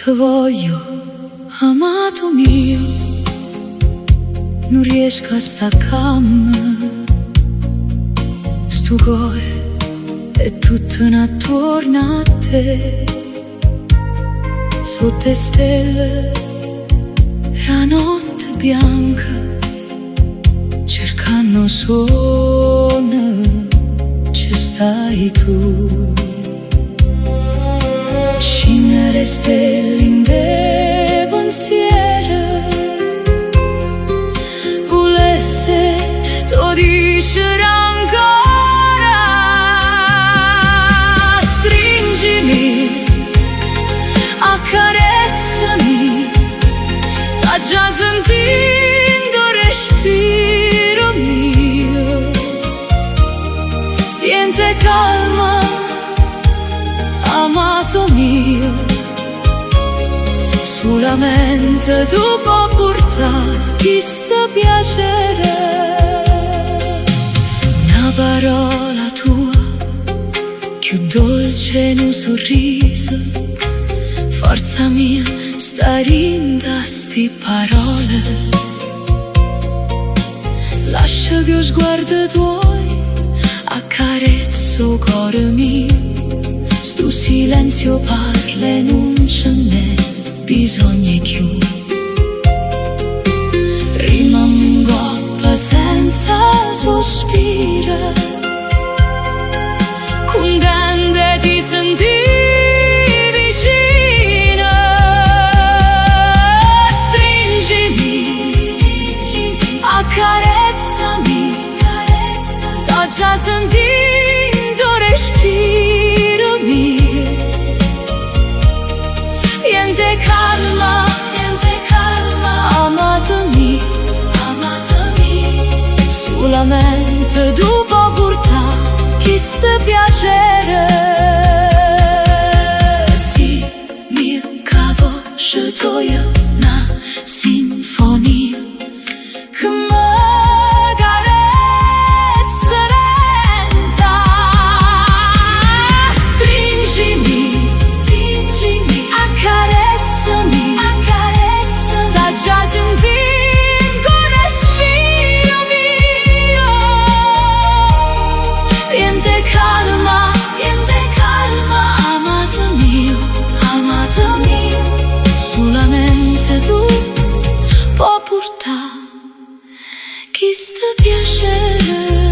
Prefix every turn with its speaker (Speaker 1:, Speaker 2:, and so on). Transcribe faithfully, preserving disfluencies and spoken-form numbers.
Speaker 1: Te voglio, amato mio, non riesco a staccarmi. Sto cuore è tutto intorno a te. Sotto le stelle, la notte bianca, cercando sogno, ci stai tu. Scendere stelle in te pensiero, volesse tu dicere ancora. Stringimi, accarezzami, t'ha già sentito respiro mio. Niente calma, amato mio, solamente tu puoi portare questo piacere. Una parola tua, più dolce in un sorriso, forza mia, stare in sti parole. Lascia che lo sguardo tuoi accarezzo cuore mio. Sto silenzio parla e non ce n'è bisogno più. Rimani in groppa senza sospira, contenta di sentire vicino. Stringimi, accarezzami, t'ho già sentito respiro mio. Niente calma, niente calma, amato mio, amato mio, solamente tu puoi portare questo piacere. Sì, mia voce tua, una sinfonia che mi carezza lenta. Stringimi, stringimi, accarezzami, accarezzami, t'ha già sentito respiro mio. Niente calma, niente calma, amato mio, amato mio, solamente tu puoi portare questo piacere.